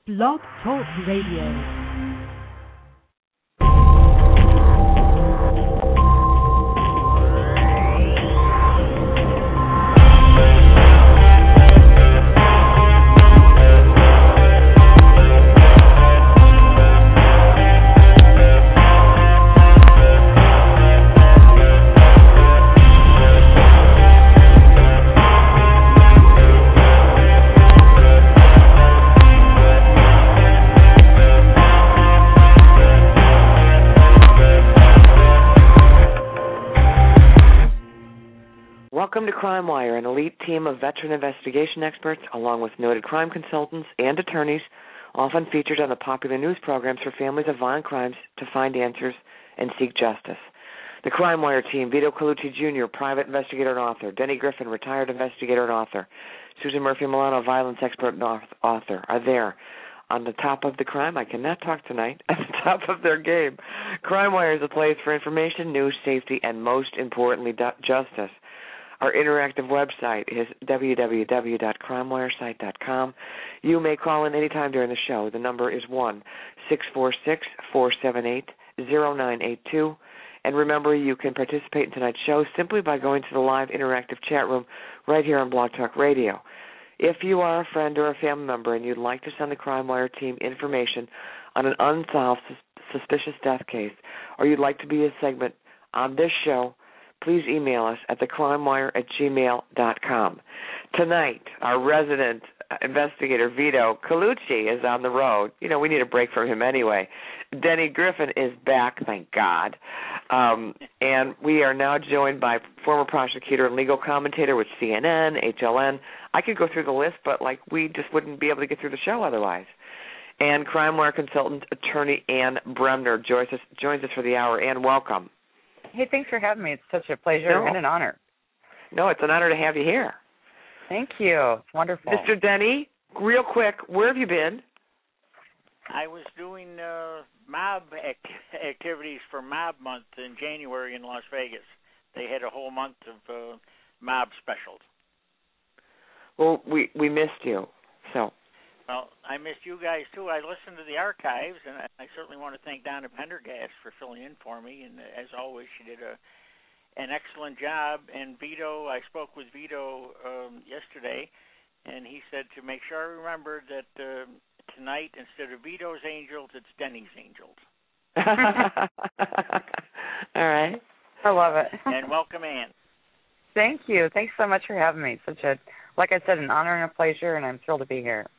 Blog Talk Radio. Welcome to Crime Wire, an elite team of veteran investigation experts, along with noted crime consultants and attorneys, often featured on the popular news programs for families of violent crimes to find answers and seek justice. The Crime Wire team, Vito Colucci Jr., private investigator and author, Denny Griffin, retired investigator and author, Susan Murphy Milano, violence expert and author, are there. On the top of the crime, I cannot talk tonight, at the top of their game. Crime Wire is a place for information, news, safety, and most importantly, justice. Our interactive website is www.crimewiresite.com. You may call in anytime during the show. The number is 1-646-478-0982. And remember, you can participate in tonight's show simply by going to the live interactive chat room right here on Blog Talk Radio. If you are a friend or a family member and you'd like to send the Crime Wire team information on an unsolved suspicious death case, or you'd like to be a segment on this show, please email us at thecrimewire@gmail.com. Tonight, our resident investigator, Vito Colucci, is on the road. You know, we need a break from him anyway. Denny Griffin is back, thank God. And we are now joined by former prosecutor and legal commentator with CNN, HLN. I could go through the list, but, we just wouldn't be able to get through the show otherwise. And Crime Wire consultant, attorney Ann Bremner joins us for the hour. Ann, welcome. Hey, thanks for having me. It's such a pleasure and an honor. No, it's an honor to have you here. Thank you. It's wonderful. Mr. Denny, real quick, where have you been? I was doing mob activities for Mob Month in January in Las Vegas. They had a whole month of mob specials. Well, we missed you, so. Well, I missed you guys, too. I listened to the archives, and I certainly want to thank Donna Pendergast for filling in for me. And as always, she did an excellent job. And Vito, I spoke with Vito yesterday, and he said to make sure I remember that tonight, instead of Vito's Angels, it's Denny's Angels. All right. I love it. And welcome, Ann. Thank you. Thanks so much for having me. Such a, like I said, an honor and a pleasure, and I'm thrilled to be here.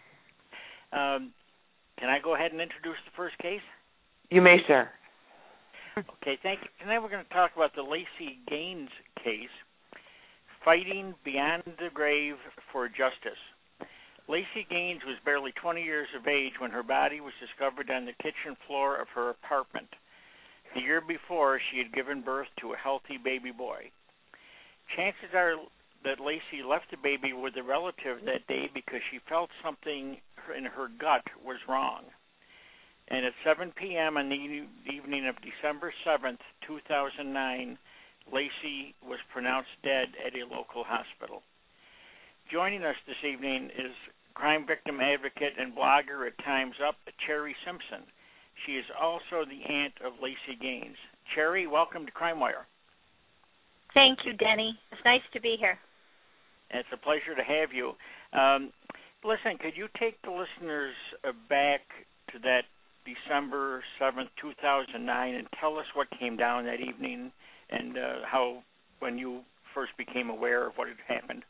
Can I go ahead and introduce the first case? You may, sir. Okay, thank you. Tonight we're going to talk about the Lacey Gaines case, Fighting Beyond the Grave for Justice. Lacey Gaines was barely 20 years of age when her body was discovered on the kitchen floor of her apartment. The year before, she had given birth to a healthy baby boy. Chances are that Lacey left the baby with a relative that day because she felt something in her gut was wrong. And at 7 p.m. on the evening of December 7th, 2009, Lacey was pronounced dead at a local hospital. Joining us this evening is crime victim advocate and blogger at Time's Up, Cherry Simpson. She is also the aunt of Lacey Gaines. Cherry, welcome to Crime Wire. Thank you, Denny. It's nice to be here. It's a pleasure to have you. Listen, could you take the listeners back to that December 7th, 2009, and tell us what came down that evening and when you first became aware of what had happened?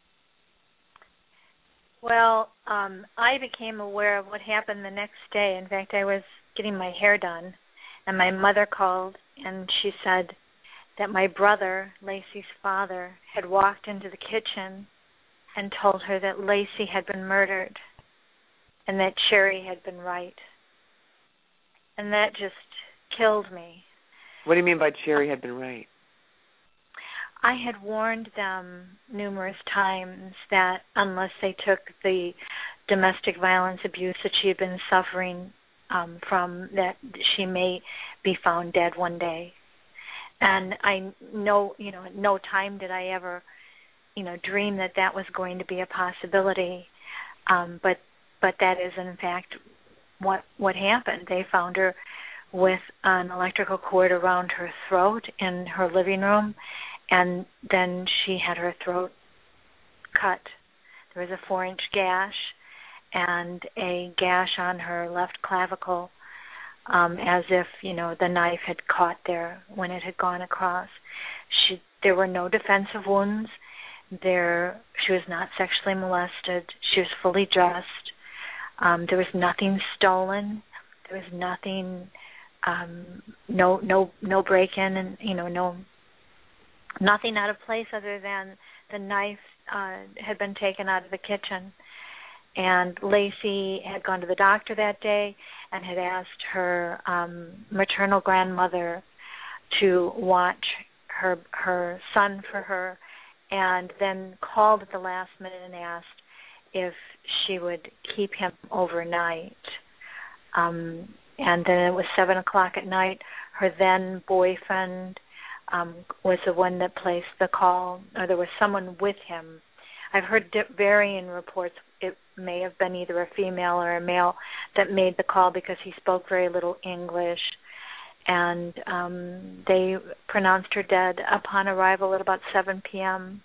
Well, I became aware of what happened the next day. In fact, I was getting my hair done, and my mother called, and she said that my brother, Lacey's father, had walked into the kitchen and told her that Lacey had been murdered and that Cherry had been right. And that just killed me. What do you mean by Cherry had been right? I had warned them numerous times that unless they took the domestic violence abuse that she had been suffering from, that she may be found dead one day. And I know, at no time did I ever, dream that that was going to be a possibility. But but that is in fact what happened. They found her with an electrical cord around her throat in her living room, and then she had her throat cut. There was a 4-inch gash and a gash on her left clavicle, as if, the knife had caught there when it had gone across. There were no defensive wounds. She was not sexually molested. She was fully dressed. There was nothing stolen. There was nothing, no break-in, and nothing out of place other than the knife had been taken out of the kitchen. And Lacey had gone to the doctor that day and had asked her maternal grandmother to watch her son for her, and then called at the last minute and asked if she would keep him overnight. And then it was 7 o'clock at night. Her then boyfriend was the one that placed the call, or there was someone with him. I've heard varying reports. It may have been either a female or a male that made the call because he spoke very little English. And they pronounced her dead upon arrival at about 7 p.m.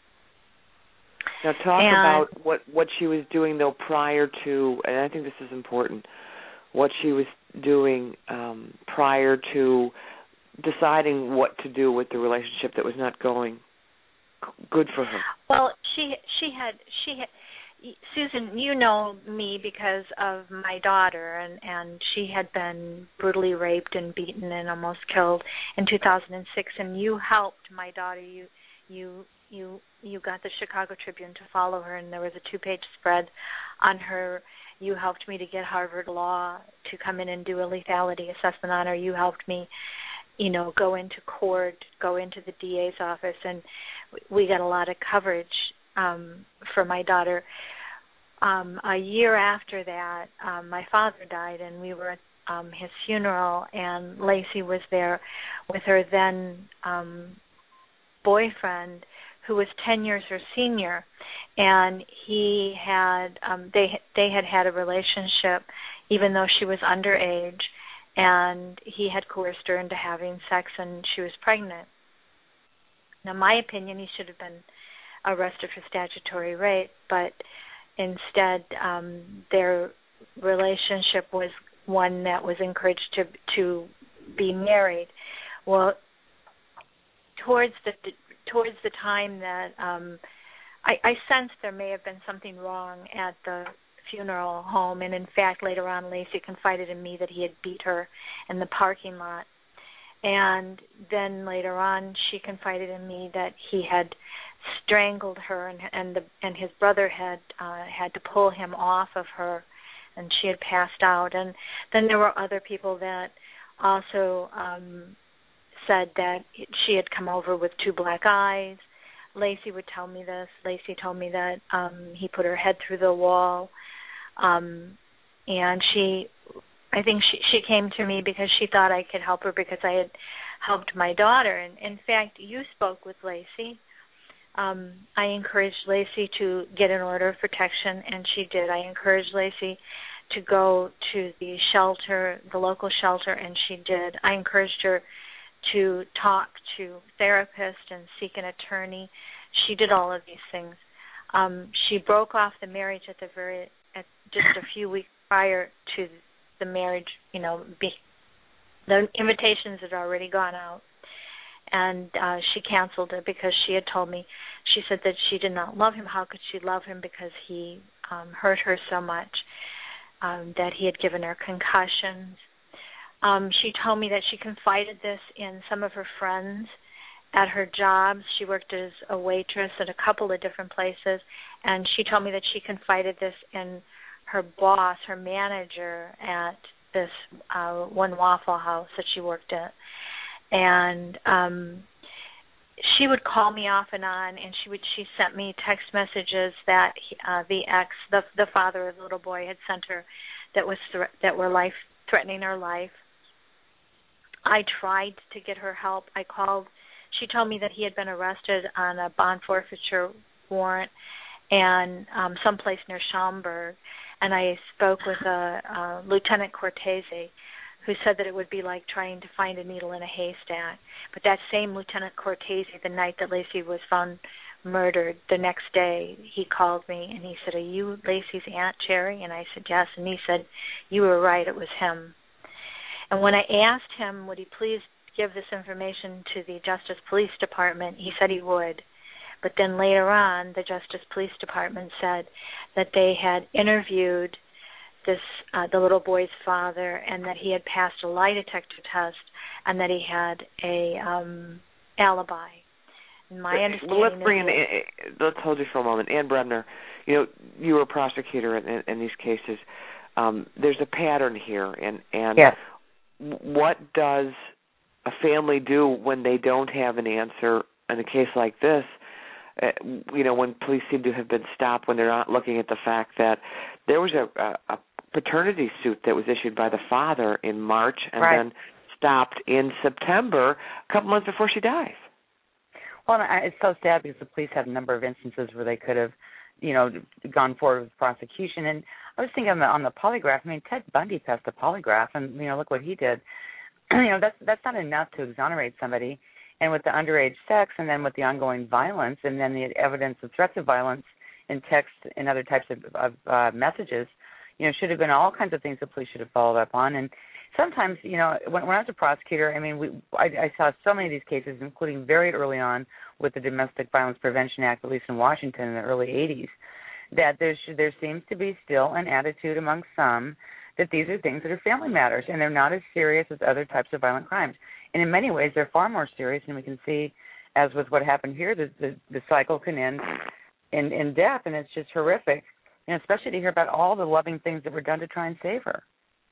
Now talk about what she was doing, though, prior to, and I think this is important, what she was doing prior to deciding what to do with the relationship that was not going good for her. Well, she had Susan, you know me because of my daughter, and she had been brutally raped and beaten and almost killed in 2006, and you helped my daughter. You got the Chicago Tribune to follow her, and there was a 2-page spread on her. You helped me to get Harvard Law to come in and do a lethality assessment on her. You helped me, go into court, go into the DA's office, and we got a lot of coverage for my daughter. A year after that, my father died, and we were at his funeral, and Lacey was there with her then boyfriend, who was 10 years her senior, and he had they had a relationship even though she was underage, and he had coerced her into having sex, and she was pregnant. Now, my opinion, he should have been arrested for statutory rape, but instead their relationship was one that was encouraged to be married. Well, towards the time that I sensed there may have been something wrong at the funeral home, and in fact later on Lacey confided in me that he had beat her in the parking lot, and then later on she confided in me that he had strangled her, and his brother had to pull him off of her, and she had passed out. And then there were other people that also said that she had come over with 2 black eyes. Lacey would tell me this. Lacey told me that he put her head through the wall, and I think she came to me because she thought I could help her because I had helped my daughter. And in fact, you spoke with Lacey. I encouraged Lacey to get an order of protection, and she did. I encouraged Lacey to go to the shelter, the local shelter, and she did. I encouraged her to talk to therapists and seek an attorney. She did all of these things. She broke off the marriage at just a few weeks prior to the marriage. The invitations had already gone out, and she canceled it because she had told me. She said that she did not love him. How could she love him? Because he hurt her so much, that he had given her concussions. She told me that she confided this in some of her friends at her jobs. She worked as a waitress at a couple of different places, and she told me that she confided this in her boss, her manager at this one Waffle House that she worked at. And she would call me off and on, and she sent me text messages that the father of the little boy, had sent her that were life-threatening her life. I tried to get her help. I called. She told me that he had been arrested on a bond forfeiture warrant and someplace near Schaumburg. and I spoke with Lieutenant Cortese, who said that it would be like trying to find a needle in a haystack. But that same Lieutenant Cortese, the night that Laci was found murdered, the next day he called me and he said, "Are you Laci's Aunt Cherry?" And I said, "Yes." And he said, "You were right, it was him." And when I asked him, would he please give this information to the Justice Police Department, he said he would. But then later on, the Justice Police Department said that they had interviewed the little boy's father, and that he had passed a lie detector test, and that he had a alibi. And my understanding let's hold you for a moment. Ann Brebner, you were a prosecutor in these cases. There's a pattern here, and yes. What does a family do when they don't have an answer in a case like this? When police seem to have been stopped, when they're not looking at the fact that there was a paternity suit that was issued by the father in March and then stopped in September, a couple months before she dies. Well, it's so sad because the police had a number of instances where they could have, gone forward with prosecution. And I was thinking on the polygraph. I mean, Ted Bundy passed a polygraph, and look what he did. That's not enough to exonerate somebody. And with the underage sex, and then with the ongoing violence, and then the evidence of threats of violence in text and other types of messages, should have been all kinds of things the police should have followed up on. And sometimes, when I was a prosecutor, I mean, I saw so many of these cases, including very early on with the Domestic Violence Prevention Act, at least in Washington in the early 80s, that there seems to be still an attitude among some that these are things that are family matters, and they're not as serious as other types of violent crimes. And in many ways, they're far more serious, and we can see, as with what happened here, the cycle can end in death, and it's just horrific, and especially to hear about all the loving things that were done to try and save her.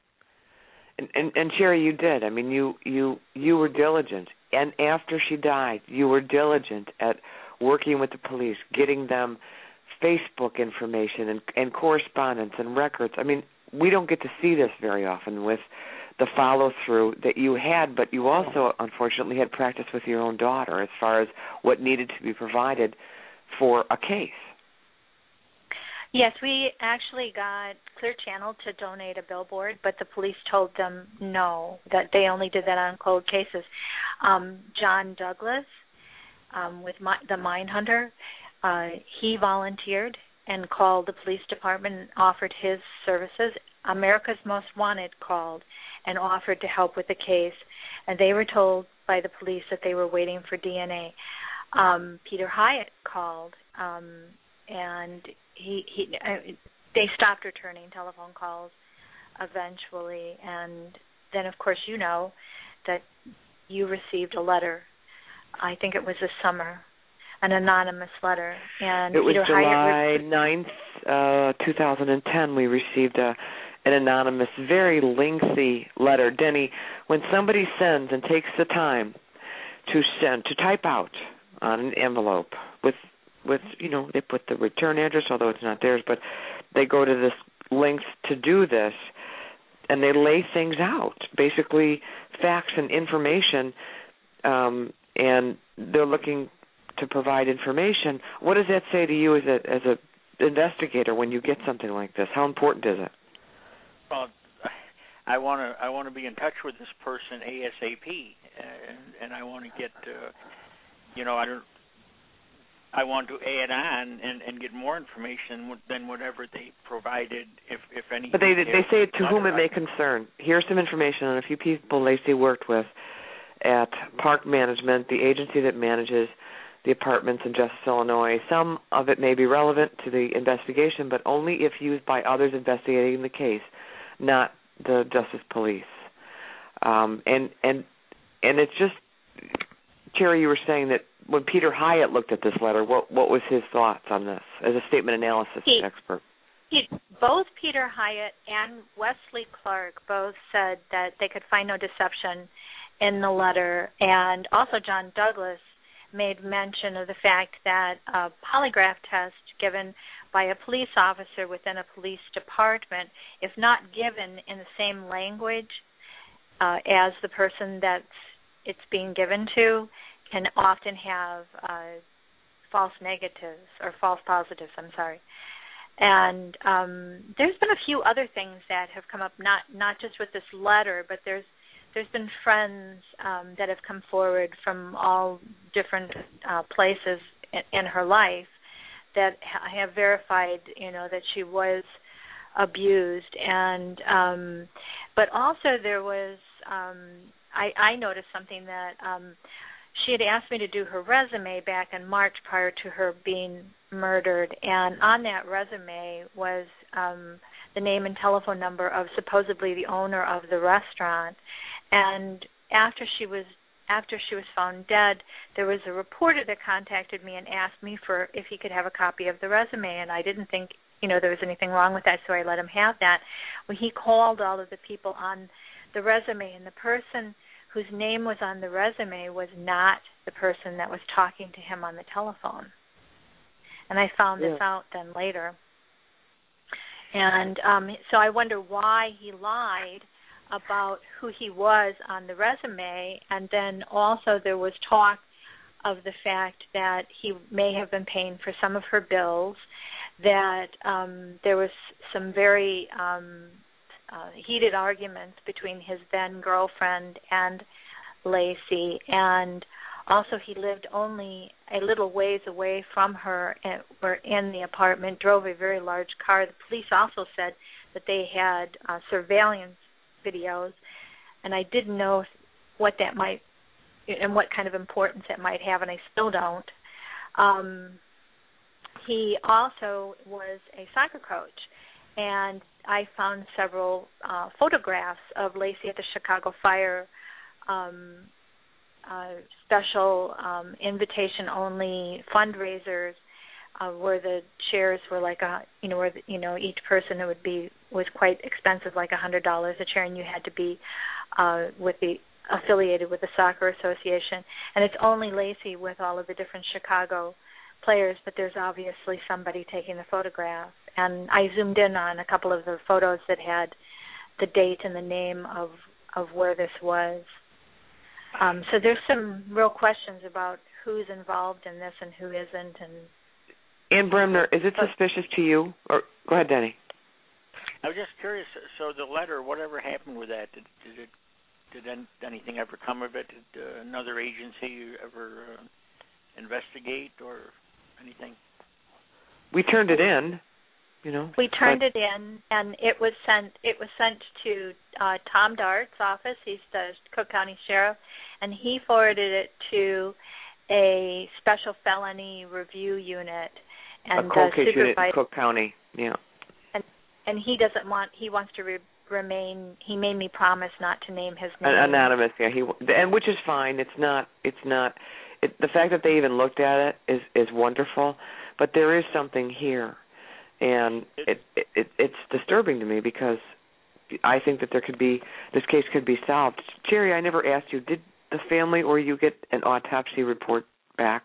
And Sherry, you did. I mean, you were diligent, and after she died, you were diligent at working with the police, getting them Facebook information and correspondence and records. I mean, we don't get to see this very often with the follow-through that you had, but you also, unfortunately, had practice with your own daughter as far as what needed to be provided for a case. Yes, we actually got Clear Channel to donate a billboard, but the police told them no, that they only did that on cold cases. John Douglas, with the Mindhunter, he volunteered and called the police department and offered his services. America's Most Wanted called and offered to help with the case, and they were told by the police that they were waiting for DNA. Peter Hyatt called, and they stopped returning telephone calls eventually, and then, of course, that you received a letter. I think it was this summer, an anonymous letter. And it was Peter July Hyatt 9th, 2010. We received an anonymous, very lengthy letter. Denny, when somebody sends and takes the time to type out on an envelope with they put the return address, although it's not theirs, but they go to this length to do this, and they lay things out, basically facts and information, and they're looking to provide information. What does that say to you as a investigator when you get something like this? How important is it? Well, I want to be in touch with this person ASAP, and I want to get I want to add on and get more information than whatever they provided, if any. But they say to whom it may concern. Here's some information on a few people Laci worked with at Park Management, the agency that manages the apartments in Justice, Illinois. Some of it may be relevant to the investigation, but only if used by others investigating the case, not the Justice Police. And it's just, Cherry, you were saying that when Peter Hyatt looked at this letter, what was his thoughts on this as a statement analysis expert? Both Peter Hyatt and Wesley Clark both said that they could find no deception in the letter, and also John Douglas made mention of the fact that a polygraph test given by a police officer within a police department, if not given in the same language as the person that it's being given to, can often have false negatives or false positives, And there's been a few other things that have come up, not just with this letter, but there's been friends that have come forward from all different places in her life that have verified, that she was abused. And but also there was, I noticed something that she had asked me to do her resume back in March prior to her being murdered, and on that resume was the name and telephone number of supposedly the owner of the restaurant. And after she was found dead, there was a reporter that contacted me and asked me if he could have a copy of the resume, and I didn't think there was anything wrong with that, so I let him have that. When he called all of the people on the resume, and the person whose name was on the resume was not the person that was talking to him on the telephone. And I found this out then later. And so I wonder why he lied about who he was on the resume, and then also there was talk of the fact that he may have been paying for some of her bills, that there was some very heated arguments between his then girlfriend and Laci, and also he lived only a little ways away from her, were in the apartment, drove a very large car. The police also said that they had surveillance videos, and I didn't know what that might and what kind of importance it might have, and I still don't. He also was a soccer coach, and I found several photographs of Laci at the Chicago Fire special invitation-only fundraisers where the chairs were like each person was quite expensive, like $100 a chair, and you had to be affiliated with the soccer association. And it's only Laci with all of the different Chicago players, but there's obviously somebody taking the photograph. And I zoomed in on a couple of the photos that had the date and the name of where this was. So there's some real questions about who's involved in this and who isn't. And Ann Bremner, is it suspicious to you? Or go ahead, Denny. I was just curious. So the letter, whatever happened with that? Did anything ever come of it? Did another agency ever investigate or anything? We turned it in. We turned it in, and it was sent to Tom Dart's office. He's the Cook County Sheriff, and he forwarded it to a special felony review unit. And a cold case unit in Cook County, yeah. And he doesn't want. He wants to remain. He made me promise not to name his name. Anonymous, yeah. And which is fine. It's not. The fact that they even looked at it is wonderful, but there is something here, and it's disturbing to me because I think that this case could be solved. Jerry, I never asked you, did the family or you get an autopsy report back?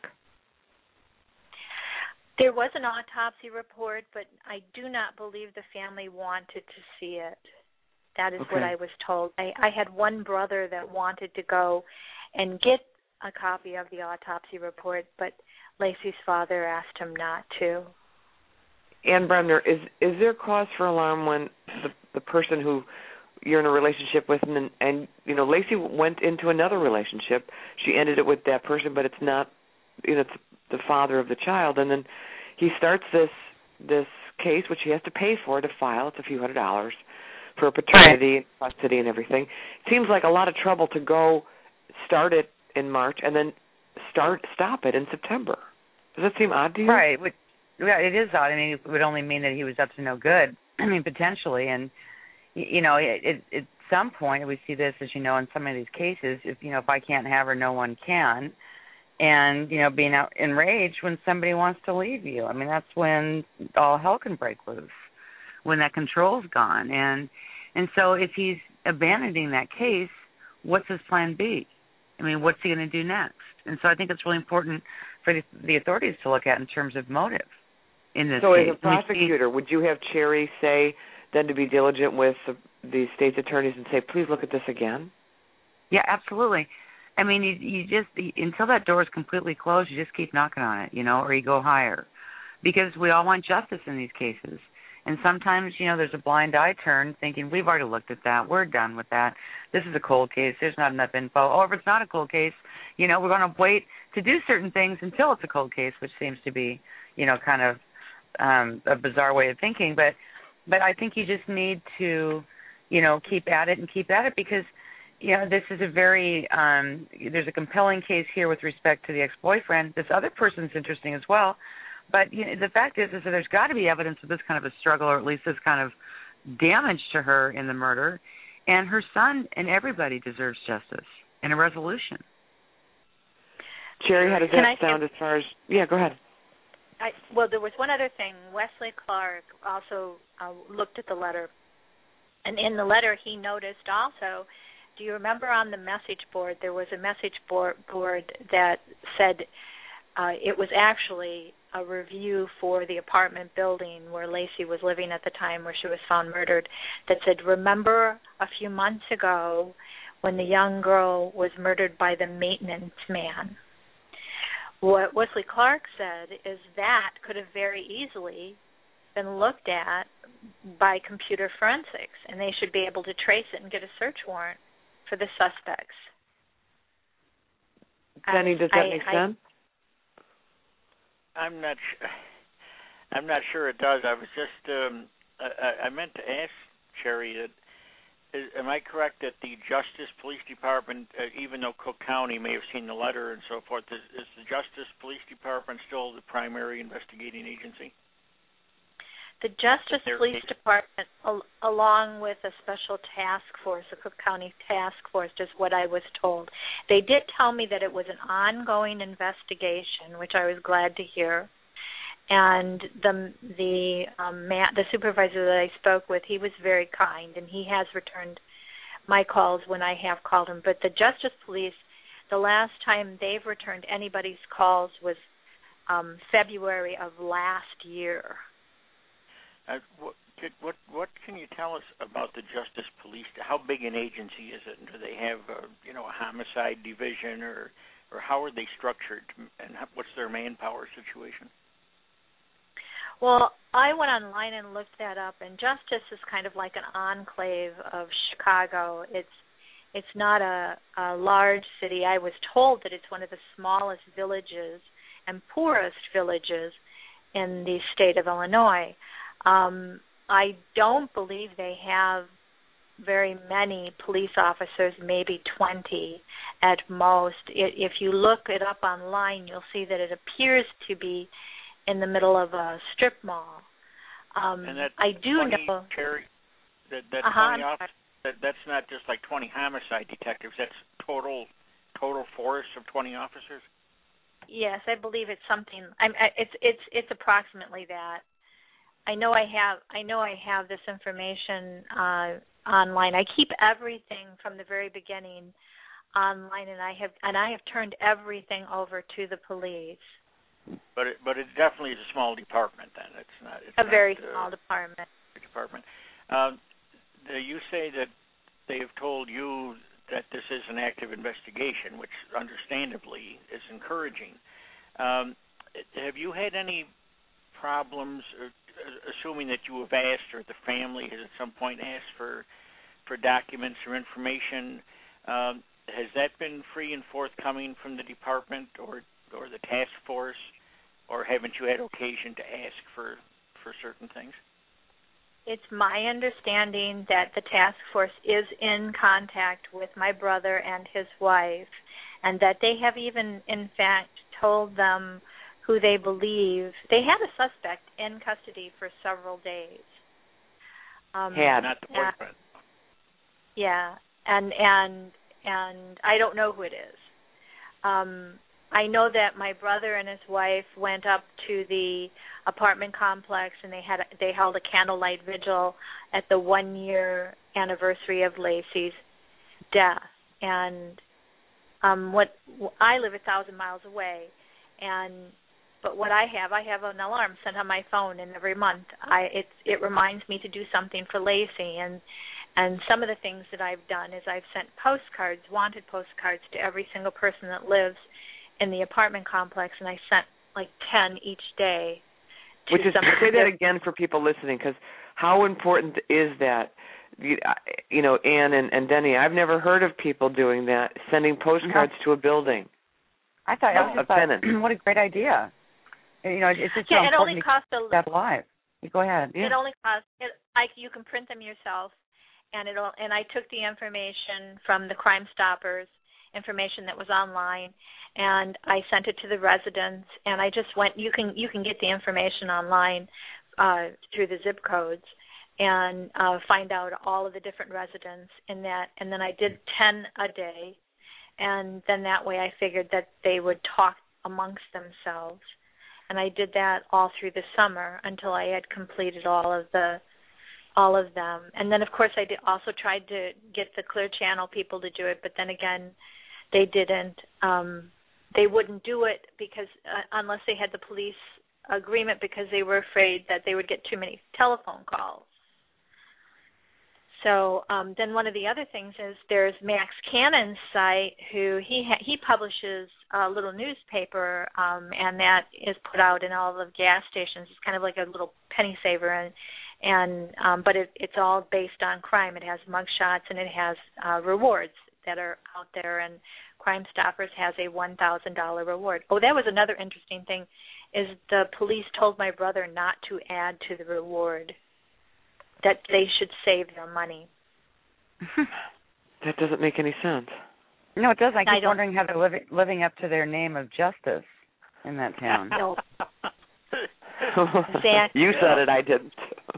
There was an autopsy report, but I do not believe the family wanted to see it. That is what I was told. I had one brother that wanted to go and get a copy of the autopsy report, but Laci's father asked him not to. Ann Bremner, is there cause for alarm when the person who you're in a relationship with, and Laci went into another relationship, she ended it with that person, but it's not, it's the father of the child, and then he starts this case, which he has to pay for to file. It's a few $100s for paternity and custody and everything. It seems like a lot of trouble to go start it in March and then stop it in September. Does that seem odd to you? Right. Yeah, it is odd. I mean, it would only mean that he was up to no good. I mean, potentially. And, at some point, we see this, as you know, in some of these cases, if I can't have her, no one can. And, being out enraged when somebody wants to leave you. I mean, that's when all hell can break loose, when that control's gone. And so if he's abandoning that case, what's his plan B? I mean, what's he going to do next? And so I think it's really important for the authorities to look at in terms of motive in this case. So as a prosecutor, would you have Cherry say then to be diligent with the state's attorneys and say, please look at this again? Yeah, absolutely. I mean, you just, until that door is completely closed, you just keep knocking on it, or you go higher. because we all want justice in these cases. And sometimes, there's a blind eye turn thinking, we've already looked at that. We're done with that. This is a cold case. There's not enough info. Or if it's not a cold case, we're going to wait to do certain things until it's a cold case, which seems to be, kind of a bizarre way of thinking. But I think you just need to, keep at it because, this is a very, there's a compelling case here with respect to the ex-boyfriend. This other person's interesting as well. But the fact is that there's got to be evidence of this kind of a struggle, or at least this kind of damage to her in the murder. And her son and everybody deserves justice and a resolution. Jerry, how does that sound as far as... Yeah, go ahead. Well, there was one other thing. Wesley Clark also looked at the letter. And in the letter, he noticed also, do you remember on the message board, there was a message board that said it was actually a review for the apartment building where Laci was living at the time, where she was found murdered, that said, remember a few months ago when the young girl was murdered by the maintenance man? What Wesley Clark said is that could have very easily been looked at by computer forensics, and they should be able to trace it and get a search warrant for the suspects. Jenny, does that make sense? I'm not sure it does. I was just I meant to ask Sherry that am I correct that the Justice Police Department, even though Cook County may have seen the letter and so forth, is the Justice Police Department still the primary investigating agency? The Justice Police Department, along with a special task force, a Cook County task force, is what I was told. They did tell me that it was an ongoing investigation, which I was glad to hear. And the supervisor that I spoke with, he was very kind, and he has returned my calls when I have called him. But the Justice Police, the last time they've returned anybody's calls was February of last year. What can you tell us about the Justice Police? How big an agency is it? Do they have a homicide division, or how are they structured, and what's their manpower situation? Well, I went online and looked that up, and Justice is kind of like an enclave of Chicago. It's not a large city. I was told that it's one of the smallest villages and poorest villages in the state of Illinois. I don't believe they have very many police officers, maybe 20 at most. If you look it up online, you'll see that it appears to be in the middle of a strip mall. And that I do 20, know. Cherry, that 20 that's not just like 20 homicide detectives. That's total force of 20 officers. Yes, I believe it's something. It's approximately that. I know I have this information online. I keep everything from the very beginning online, and I have turned everything over to the police. But it definitely is a small department. Then it's a very small department. You say that they have told you that this is an active investigation, which understandably is encouraging. Have you had any problems, assuming that you have asked, or the family has at some point asked for documents or information? Has that been free and forthcoming from the department or the task force, or haven't you had occasion to ask for certain things? It's my understanding that the task force is in contact with my brother and his wife, and that they have even, in fact, told them who they believe. They had a suspect in custody for several days. Not the boyfriend. Yeah, and I don't know who it is. I know that my brother and his wife went up to the apartment complex, and they held a candlelight vigil at the 1-year anniversary of Laci's death. And I live 1,000 miles away, but what I have an alarm sent on my phone, and every month it reminds me to do something for Laci. And some of the things that I've done is I've sent postcards, wanted postcards, to every single person that lives in the apartment complex, and I sent like 10 each day Which is, say that again for people listening, because how important is that? You know, Ann and Denny, I've never heard of people doing that, sending postcards to a building. I thought, what a great idea. You know, it's just so it only important costs to keep that alive. Go ahead. It only costs. You can print them yourself, and I took the information from the Crime Stoppers, information that was online, and I sent it to the residents. And I just went. You can get the information online through the zip codes, and find out all of the different residents in that. And then I did 10 a day, and then that way I figured that they would talk amongst themselves. And I did that all through the summer until I had completed all of them. And then, of course, I also tried to get the Clear Channel people to do it, but then again, they didn't. They wouldn't do it because unless they had the police agreement, because they were afraid that they would get too many telephone calls. So then one of the other things is there's Max Cannon's site, who he publishes a little newspaper, and that is put out in all of the gas stations. It's kind of like a little penny saver, but it's all based on crime. It has mugshots and it has rewards that are out there, and Crime Stoppers has a $1,000 reward. Oh, that was another interesting thing, is the police told my brother not to add to the reward, that they should save their money. That doesn't make any sense. No, it doesn't. I keep wondering how they're living up to their name of justice in that town. No. Exactly. You said it, I didn't.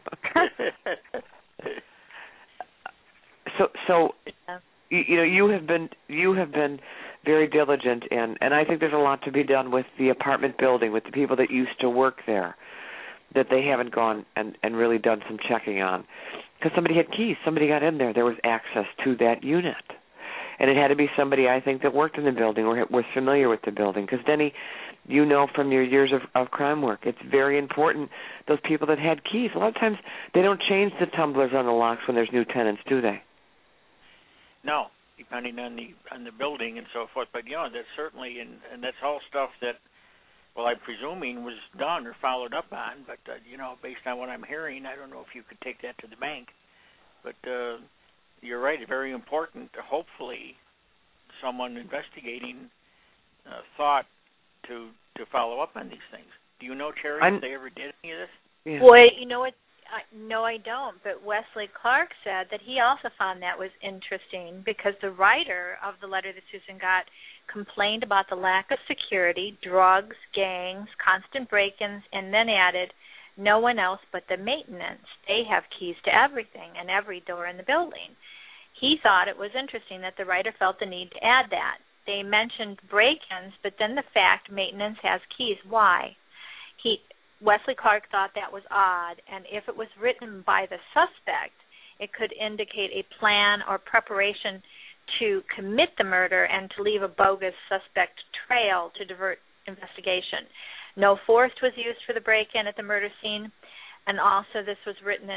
So you know, you have been very diligent, and I think there's a lot to be done with the apartment building, with the people that used to work there, that they haven't gone and really done some checking on. Because somebody had keys. Somebody got in there. There was access to that unit. And it had to be somebody, I think, that worked in the building or was familiar with the building. Because, Denny, you know from your years of crime work, it's very important, those people that had keys. A lot of times they don't change the tumblers on the locks when there's new tenants, do they? No, depending on the building and so forth. But, you know, that's certainly, and that's all stuff that, well, I'm presuming was done or followed up on, but, you know, based on what I'm hearing, I don't know if you could take that to the bank. But you're right, it's very important. Hopefully someone investigating thought to follow up on these things. Do you know, Cherry, if they ever did any of this? Yeah. Boy, you know what? No, I don't. But Wesley Clark said that he also found that was interesting because the writer of the letter that Susan got complained about the lack of security, drugs, gangs, constant break-ins, and then added, no one else but the maintenance. They have keys to everything and every door in the building. He thought it was interesting that the writer felt the need to add that. They mentioned break-ins, but then the fact maintenance has keys. Why? Wesley Clark thought that was odd, and if it was written by the suspect, it could indicate a plan or preparation to commit the murder and to leave a bogus suspect trail to divert investigation. No force was used for the break-in at the murder scene, and also this was written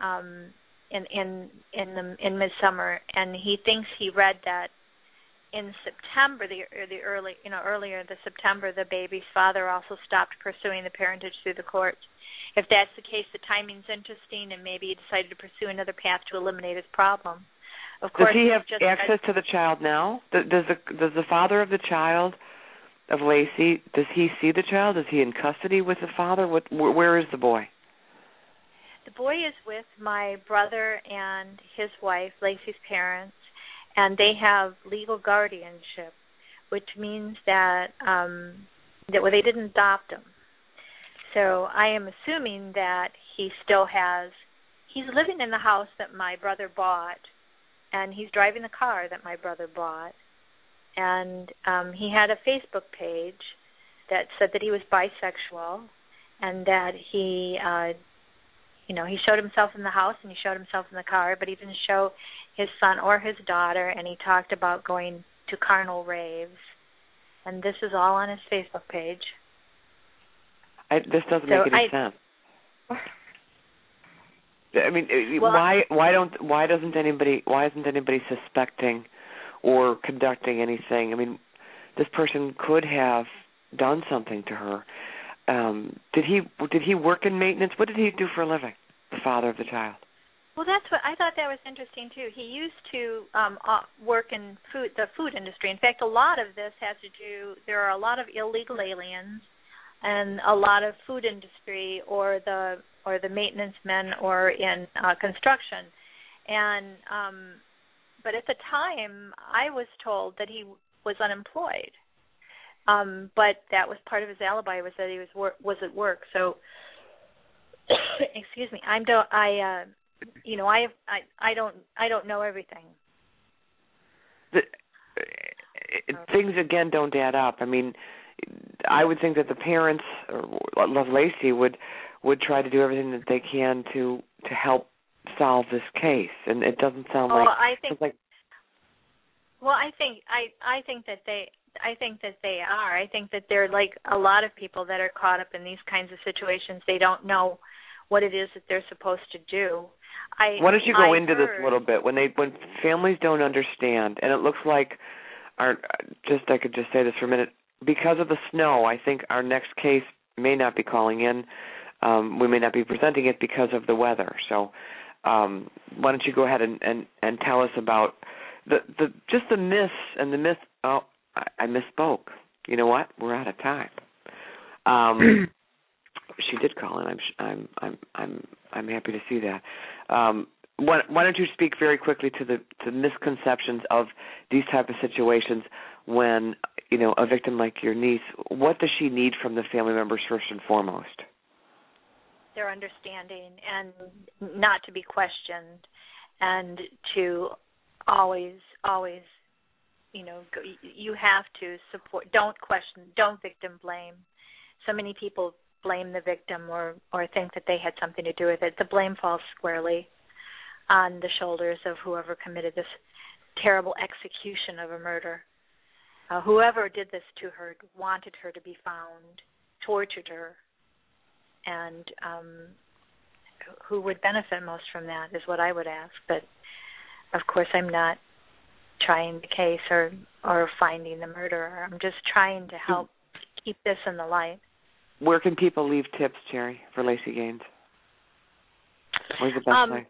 in midsummer, and he thinks he read that in September, earlier this September, the baby's father also stopped pursuing the parentage through the courts. If that's the case, the timing's interesting, and maybe he decided to pursue another path to eliminate his problem. Of course, does he have access to the child now? Does the father of the child, of Lacey, does he see the child? Is he in custody with the father? Where is the boy? The boy is with my brother and his wife, Lacey's parents, and they have legal guardianship, which means that they didn't adopt him. So I am assuming that he's living in the house that my brother bought, and he's driving the car that my brother bought. And he had a Facebook page that said that he was bisexual and that he showed himself in the house and he showed himself in the car, but he didn't show his son or his daughter, and he talked about going to carnal raves. And this is all on his Facebook page. This doesn't make any sense. I mean, why isn't anybody suspecting or conducting anything? I mean, this person could have done something to her. did he work in maintenance? What did he do for a living? The father of the child. Well, that's what I thought. That was interesting too. He used to work in the food industry. In fact, a lot of this has to do. There are a lot of illegal aliens, and a lot of food industry, or the maintenance men, or in construction, and but at the time, I was told that he was unemployed. But that was part of his alibi, was that he was at work. So, excuse me, I don't know everything. Things again don't add up. I mean, I would think that the parents of Laci would try to do everything that they can to help solve this case, and it doesn't sound like. I think that they are. I think that they're like a lot of people that are caught up in these kinds of situations. They don't know what it is that they're supposed to do. Why don't you go into this a little bit? When families don't understand, and it looks like I could just say this for a minute, because of the snow, I think our next case may not be calling in. We may not be presenting it because of the weather. So why don't you go ahead and tell us about the myths and the myth. Oh, I misspoke. You know what? We're out of time. She did call in. I'm happy to see that. Why don't you speak very quickly to the misconceptions of these type of situations when a victim like your niece? What does she need from the family members first and foremost? Their understanding and not to be questioned, and to always. You have to support. Don't question. Don't victim blame. So many people blame the victim or think that they had something to do with it. The blame falls squarely on the shoulders of whoever committed this terrible execution of a murder. Whoever did this to her wanted her to be found, tortured her, and who would benefit most from that is what I would ask. But, of course, I'm not trying the case or finding the murderer. I'm just trying to help keep this in the light. Where can people leave tips, Jerry, for Laci Gaines? Where's the best way?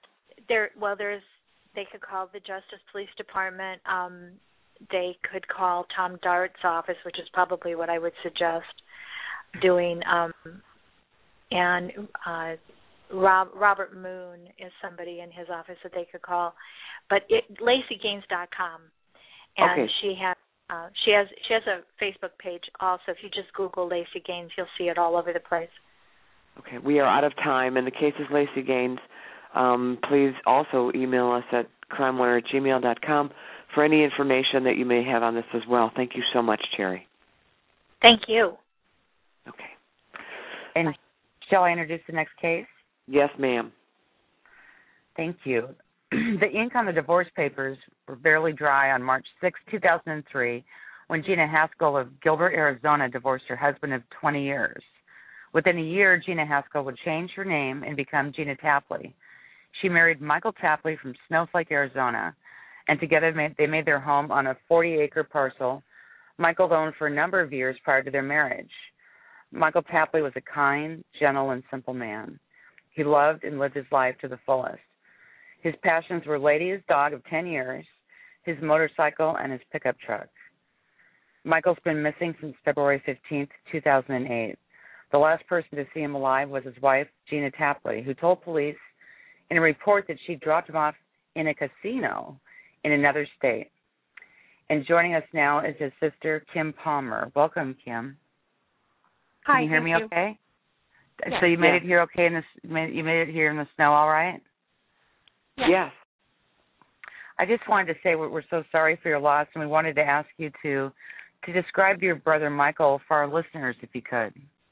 They could call the Justice Police Department. They could call Tom Dart's office, which is probably what I would suggest doing. And Robert Moon is somebody in his office that they could call. But LaciGaines.com, and okay. She has a Facebook page also. If you just Google Laci Gaines, you'll see it all over the place. Okay, we are out of time, and the case is Laci Gaines. Please also email us at crimewire@gmail.com for any information that you may have on this as well. Thank you so much, Cherry. Thank you. Okay. And shall I introduce the next case? Yes, ma'am. Thank you. The ink on the divorce papers were barely dry on March 6, 2003, when Gina Haskell of Gilbert, Arizona, divorced her husband of 20 years. Within a year, Gina Haskell would change her name and become Gina Tapley. She married Michael Tapley from Snowflake, Arizona, and together they made their home on a 40-acre parcel Michael owned for a number of years prior to their marriage. Michael Tapley was a kind, gentle, and simple man. He loved and lived his life to the fullest. His passions were Lady's dog of 10 years, his motorcycle, and his pickup truck. Michael's been missing since February 15, 2008. The last person to see him alive was his wife, Gina Tapley, who told police in a report that she dropped him off in a casino in another state. And joining us now is his sister, Kim Palmer. Welcome, Kim. Hi. Can you hear me okay? Yes. So you made it here okay you made it here in the snow all right? Yes. I just wanted to say we're so sorry for your loss, and we wanted to ask you to describe your brother Michael for our listeners, if you could.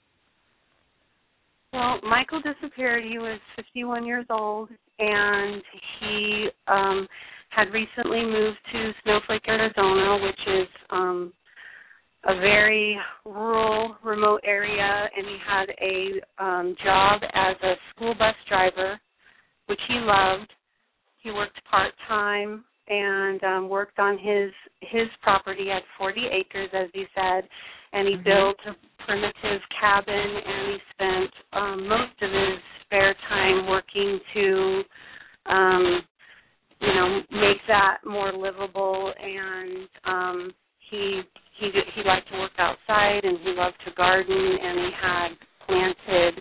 Well, Michael disappeared. He was 51 years old, and he had recently moved to Snowflake, Arizona, which is a very rural, remote area, and he had a job as a school bus driver, which he loved. He worked part-time and worked on his property at 40 acres, as he said, and he built a primitive cabin, and he spent most of his spare time working to, make that more livable. And he liked to work outside, and he loved to garden, and he had planted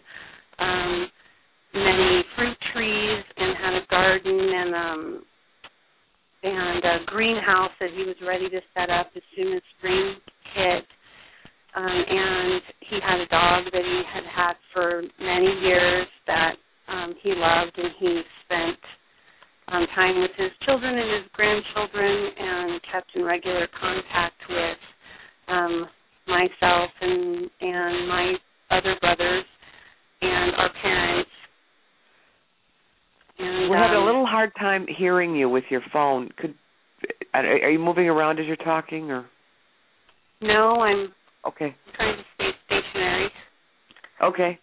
many fruit trees and had a garden and a greenhouse that he was ready to set up as soon as spring hit. And he had a dog that he had for many years that he loved, and he spent time with his children and his grandchildren and kept in regular contact with myself and my other brothers and our parents. And, we're having a little hard time hearing you with your phone. Are you moving around as you're talking, or? No, I'm okay. Trying to stay stationary. Okay.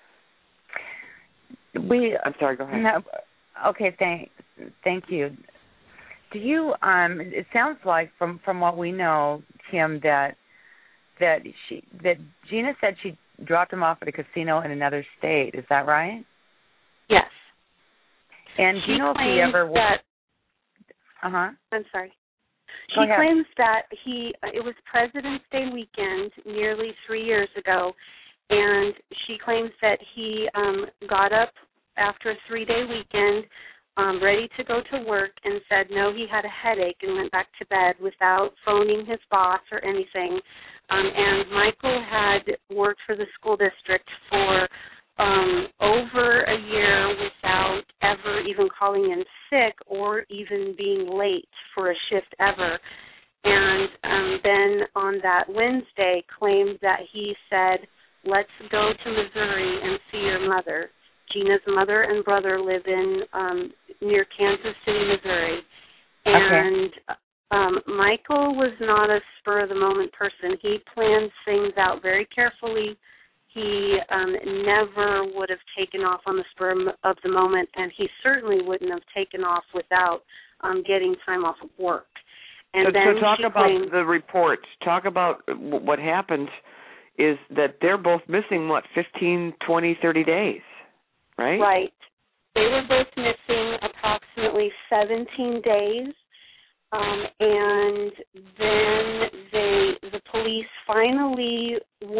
I'm sorry. Go ahead. No, okay. Thank you. Do you? It sounds like from what we know, Kim, that Gina said she dropped him off at a casino in another state. Is that right? Yes. And do you know if he ever? I'm sorry. Go She ahead. claims that it was President's Day weekend nearly 3 years ago, and she claims that he got up after a 3-day weekend, ready to go to work, and said no, he had a headache, and went back to bed without phoning his boss or anything. And Michael had worked for the school district for over a year without ever even calling in sick or even being late for a shift ever. And then on that Wednesday claimed that he said, let's go to Missouri and see your mother. Gina's mother and brother live in near Kansas City, Missouri. And Michael was not a spur-of-the-moment person. He planned things out very carefully. He never would have taken off on the spur of the moment, and he certainly wouldn't have taken off without getting time off of work. And so talk about the reports. Talk about what happens is that they're both missing, 15, 20, 30 days, right? Right. They were both missing approximately 17 days. And then the police finally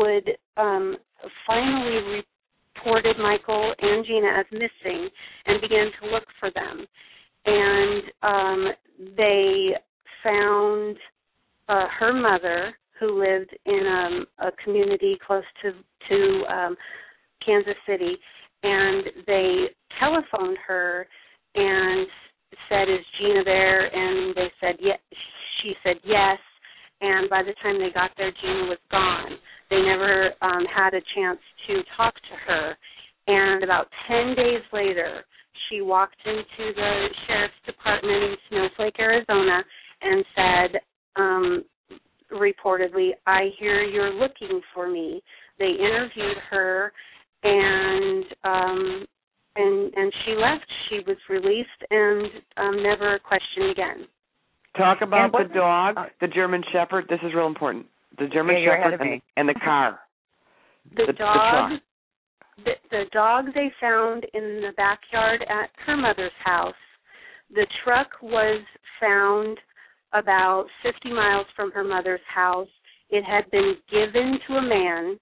reported Michael and Gina as missing and began to look for them. And they found her mother, who lived in a community close to Kansas City, and they telephoned her and said, is Gina there? And they said, yes. She said yes, and by the time they got there, Gina was gone. They never had a chance to talk to her. And about 10 days later, she walked into the sheriff's department in Snowflake, Arizona, and said, reportedly, I hear you're looking for me. They interviewed her, and she left. She was released and never questioned again. Talk about the dog, the German Shepherd. This is real important. The German Shepherd and the car. The dog. The dog they found in the backyard at her mother's house. The truck was found about 50 miles from her mother's house. It had been given to a man.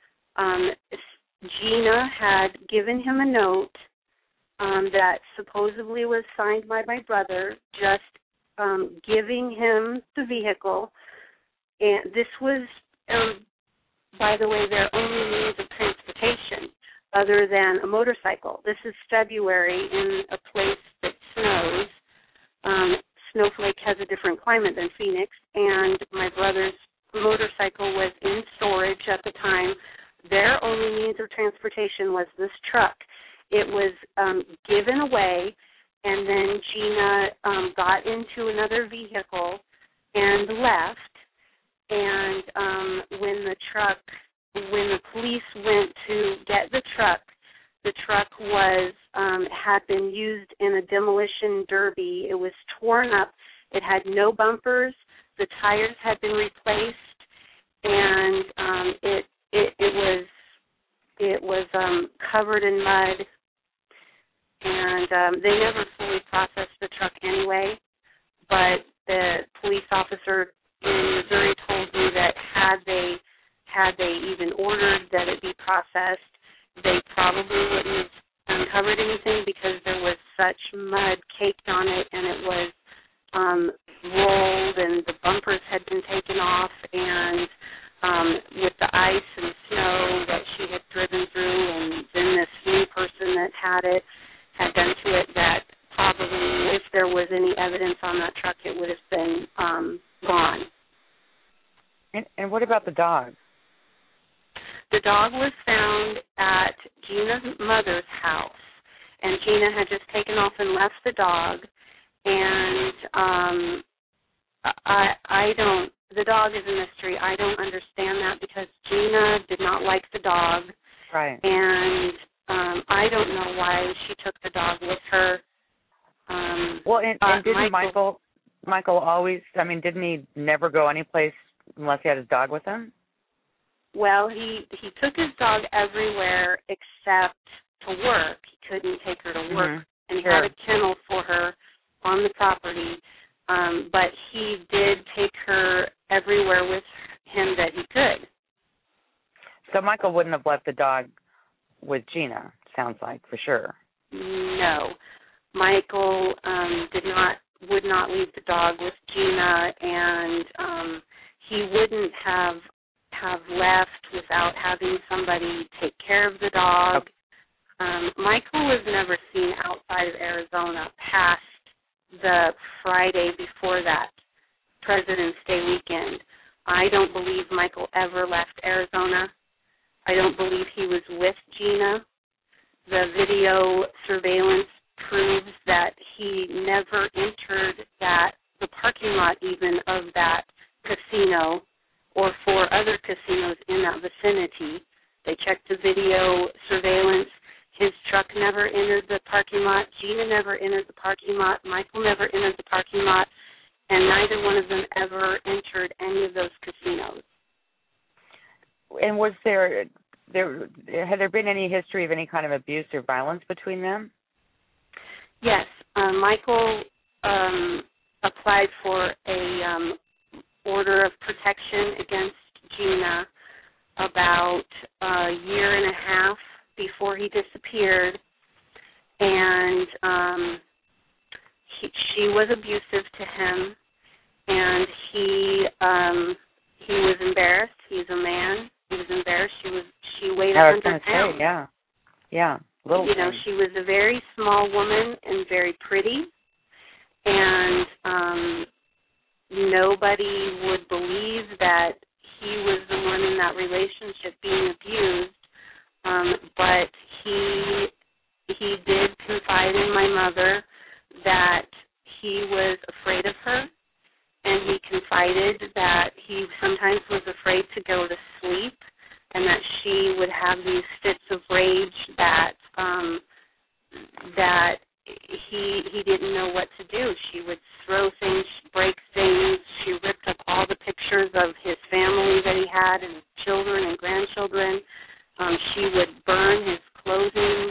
Gina had given him a note that supposedly was signed by my brother, just giving him the vehicle. And this was, by the way, their only means of transportation other than a motorcycle. This is February in a place that snows. Snowflake has a different climate than Phoenix, and my brother's motorcycle was in storage at the time. Their only means of transportation was this truck. It was given away, and then Gina got into another vehicle and left. And when the police went to get the truck was had been used in a demolition derby. It was torn up. It had no bumpers. The tires had been replaced, and it was covered in mud, and they never fully processed the truck anyway. But the police officer in Missouri told me that had they even ordered that it be processed, they probably wouldn't have uncovered anything because there was such mud caked on it, and it was rolled, and the bumpers had been taken off, and with the ice and snow that she had driven through, and then this new person that had done to it, that probably if there was any evidence on that truck, it would have been gone. And what about the dog? The dog was found at Gina's mother's house, and Gina had just taken off and left the dog, and the dog is a mystery. I don't understand that because Gina did not like the dog. Right. And I don't know why she took the dog with her. Well, and didn't Michael always, didn't he never go anyplace unless he had his dog with him? Well, he took his dog everywhere except to work. He couldn't take her to work, and he had a kennel for her on the property. But he did take her everywhere with him that he could. So Michael wouldn't have left the dog with Gina, sounds like, for sure. No. Michael would not leave the dog with Gina, and he wouldn't have left without having somebody take care of the dog. Okay. Michael was never seen outside of Arizona past the Friday before that, President's Day weekend. I don't believe Michael ever left Arizona. I don't believe he was with Gina. The video surveillance proves that he never entered the parking lot even of that casino or for other casinos in that vicinity. They checked the video surveillance. His truck never entered the parking lot. Gina never entered the parking lot. Michael never entered the parking lot. And neither one of them ever entered any of those casinos. And had there been any history of any kind of abuse or violence between them? Yes. Michael applied for a order of protection against Gina about a year and a half before he disappeared, and she was abusive to him, and he was embarrassed. He's a man. He was embarrassed. She weighed 100 pounds. Yeah. Little you know, she was a very small woman and very pretty, and nobody would believe that he was the one in that relationship being abused, but he did confide in my mother that he was afraid of her, and he confided that he sometimes was afraid to go to sleep, and that she would have these fits of rage that he didn't know what to do. She would throw things, break things. She ripped up all the pictures of his family that he had and children and grandchildren. She would burn his clothing.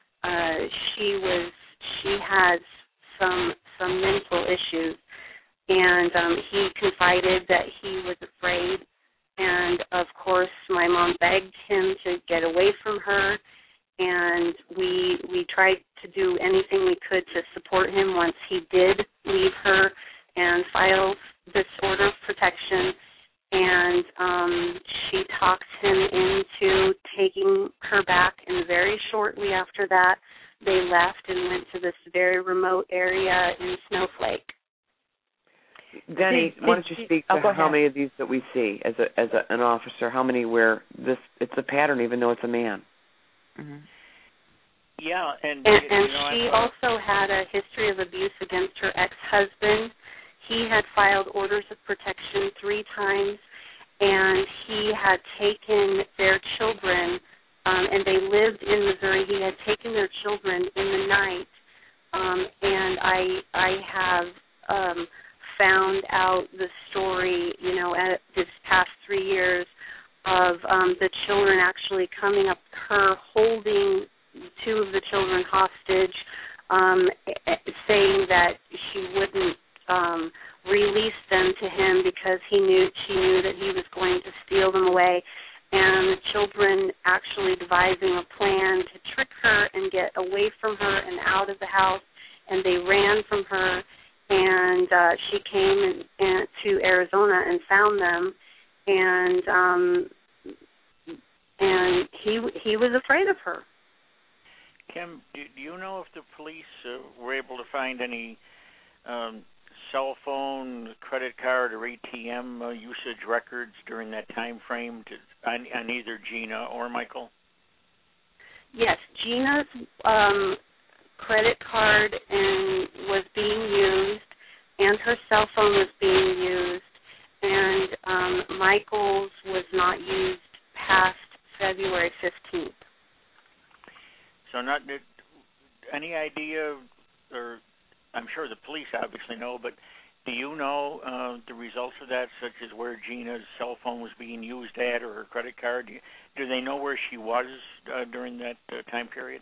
She has some mental issues, and he confided that he was afraid. And of course, my mom begged him to get away from her, and we tried to do anything we could to support him once he did leave her and file this order of protection. And she talked him into taking her back, and very shortly after that, they left and went to this very remote area in Snowflake. Denny, why don't you speak to how many of these that we see as an officer? How many where it's a pattern, even though it's a man? Mm-hmm. Yeah, and she also had a history of abuse against her ex-husband. He had filed orders of protection 3 times, and he had taken their children, and they lived in Missouri. He had taken their children in the night, and I have found out the story, at this past 3 years, of the children actually coming up to her, holding two of the children hostage, saying that she wouldn't release them to him because she knew that he was going to steal them away, and the children actually devising a plan to trick her and get away from her and out of the house, and they ran from her, and she came to Arizona and found them, and he was afraid of her. Kim, do you know if the police were able to find any cell phone, credit card, or ATM usage records during that time frame on either Gina or Michael? Yes, Gina's credit card was being used, and her cell phone was being used, and Michael's was not used past February 15th. So not any idea, or I'm sure the police obviously know, but do you know the results of that, such as where Gina's cell phone was being used at or her credit card? Do they know where she was during that time period?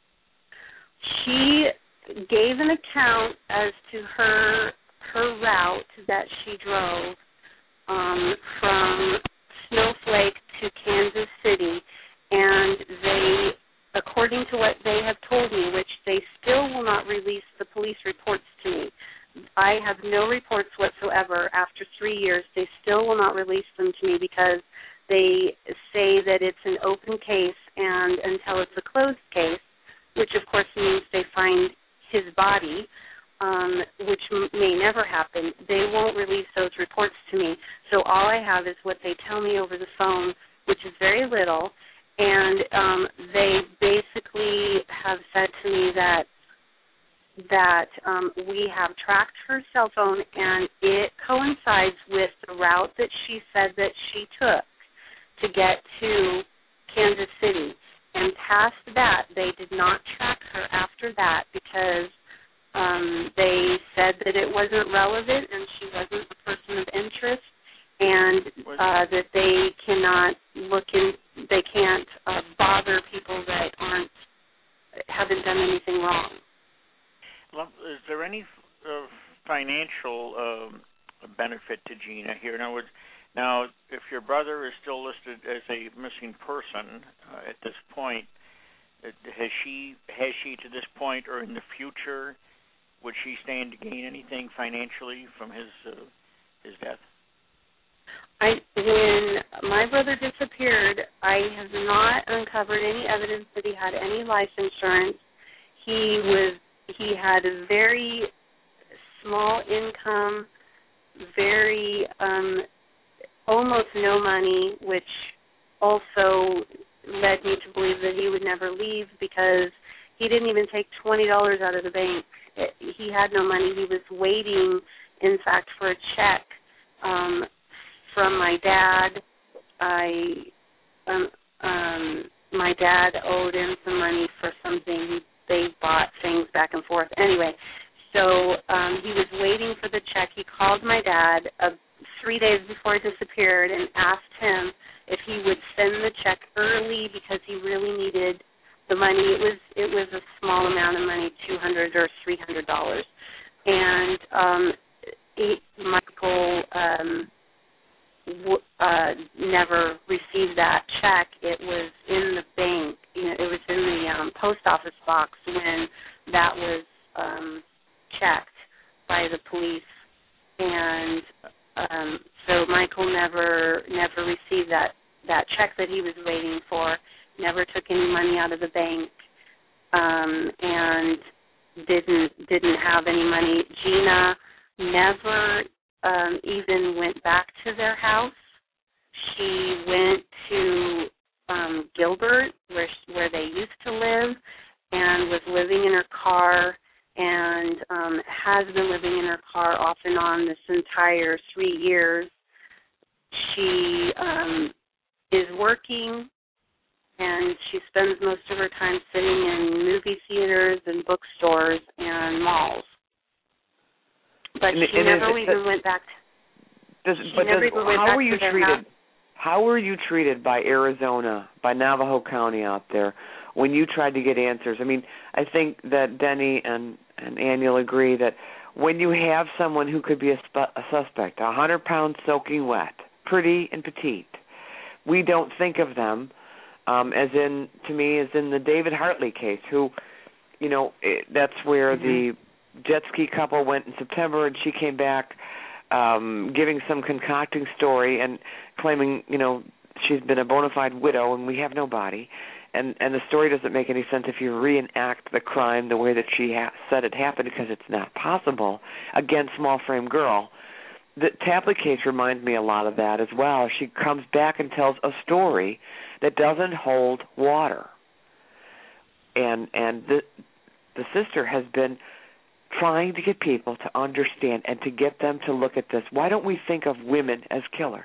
She gave an account as to her route that she drove from Snowflake to Kansas City, and they, according to what they have told me, which they still will not release the police reports to me. I have no reports whatsoever after 3 years. They still will not release them to me because they say that it's an open case, and until it's a closed case, which of course means they find his body, which may never happen, they won't release those reports to me. So all I have is what they tell me over the phone, which is very little, and they basically have said to me that we have tracked her cell phone, and it coincides with the route that she said that she took to get to Kansas City. And past that, they did not track her after that because they said that it wasn't relevant and she wasn't a person of interest, and that they can't bother people that haven't done anything wrong. Well, is there any financial benefit to Gina here? In other words, now, if your brother is still listed as a missing person at this point, has she to this point or in the future, would she stand to gain anything financially from his death? When my brother disappeared, I have not uncovered any evidence that he had any life insurance. He had a very small income, very almost no money, which also led me to believe that he would never leave because he didn't even take $20 out of the bank. He had no money. He was waiting, in fact, for a check from my dad. My dad owed him some money for something. They bought things back and forth. Anyway, so he was waiting for the check. He called my dad 3 days before he disappeared and asked him if he would send the check early because he really needed the money. It was a small amount of money, $200 or $300, and Michael never received that check. It was in the bank. It was in the post office box when that was checked by the police, and so Michael never received that check that he was waiting for. Never took any money out of the bank, and didn't have any money. Gina never even went back to their house. She went to Gilbert, where they used to live, and was living in her car, and has been living in her car off and on this entire 3 years. She is working, and she spends most of her time sitting in movie theaters and bookstores and malls. But she never even went back. How How were you treated by Arizona, by Navajo County out there when you tried to get answers? I mean, I think that Denny and Ann, you'll agree that when you have someone who could be a suspect, 100 pounds soaking wet, pretty and petite, we don't think of them as in the David Hartley case, who, that's where the jet ski couple went in September, and she came back giving some concocting story and claiming, she's been a bona fide widow and we have no body. And the story doesn't make any sense if you reenact the crime the way that she said it happened, because it's not possible. Again, small frame girl. The Tapley case reminds me a lot of that as well. She comes back and tells a story that doesn't hold water. And the sister has been trying to get people to understand and to get them to look at this. Why don't we think of women as killers?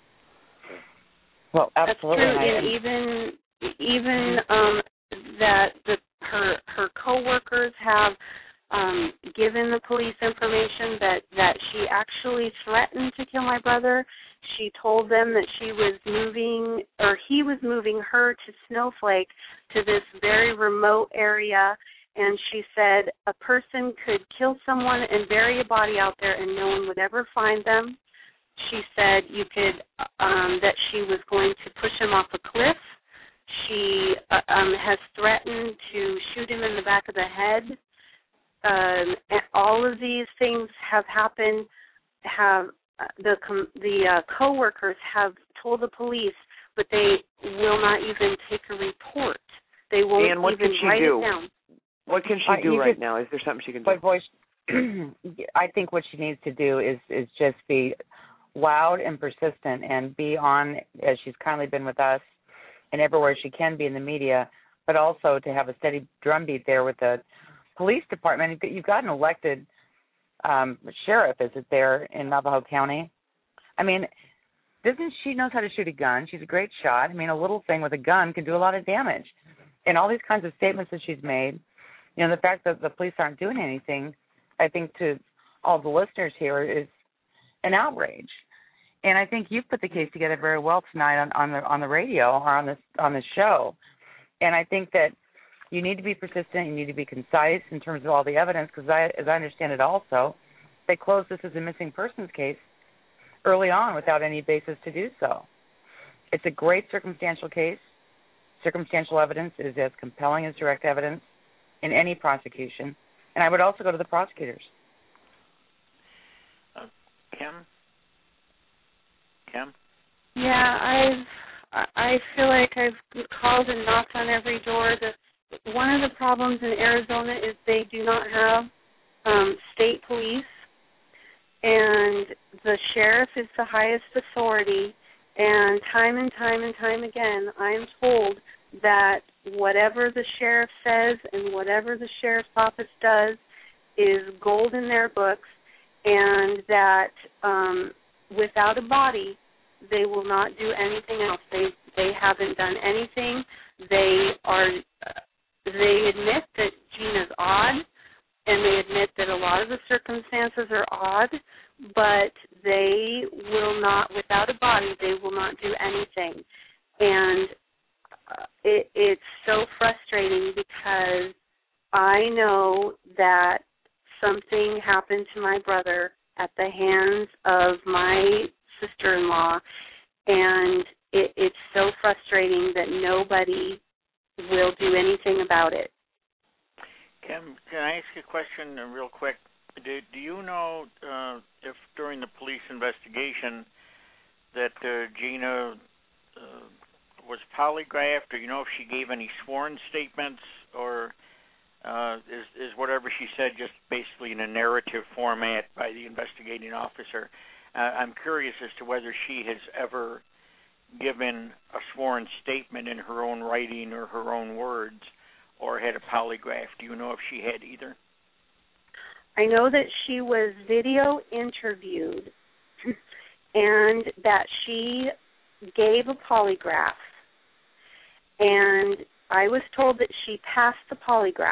Well, absolutely. That's true. And even that her coworkers have given the police information that she actually threatened to kill my brother. She told them that he was moving her to Snowflake, to this very remote area, and she said a person could kill someone and bury a body out there and no one would ever find them. She said that she was going to push him off a cliff. She has threatened to shoot him in the back of the head. And all of these things have happened. The co-workers have told the police, but they will not even take a report. They won't even write it down. What can she do right now? Is there something she can do? I think what she needs to do is just be loud and persistent and be on, as she's kindly been with us, and everywhere she can be in the media, but also to have a steady drumbeat there with the police department. You've got an elected sheriff, is it, there in Navajo County? I mean, she knows how to shoot a gun. She's a great shot. I mean, a little thing with a gun can do a lot of damage. And all these kinds of statements that she's made, the fact that the police aren't doing anything, I think to all the listeners here is an outrage. And I think you've put the case together very well tonight on the radio or on this show. And I think that you need to be persistent. You need to be concise in terms of all the evidence, because as I understand it also, they closed this as a missing persons case early on without any basis to do so. It's a great circumstantial case. Circumstantial evidence is as compelling as direct evidence in any prosecution. And I would also go to the prosecutors. Kim? Yeah, I feel like I've called and knocked on every door. One of the problems in Arizona is they do not have state police, and the sheriff is the highest authority. And time again, I'm told that whatever the sheriff says and whatever the sheriff's office does is gold in their books, and that without a body, they will not do anything else. They haven't done anything. They admit that Gina's odd, and they admit that a lot of the circumstances are odd, but they will not, without a body, they will not do anything. And it's so frustrating because I know that something happened to my brother at the hands of my sister-in-law, and it's so frustrating that nobody will do anything about it. Kim, can I ask you a question real quick? Do you know if during the police investigation that Gina was polygraphed, or if she gave any sworn statements, or is whatever she said just basically in a narrative format by the investigating officer? I'm curious as to whether she has ever given a sworn statement in her own writing or her own words, or had a polygraph. Do you know if she had either? I know that she was video interviewed and that she gave a polygraph. And I was told that she passed the polygraph.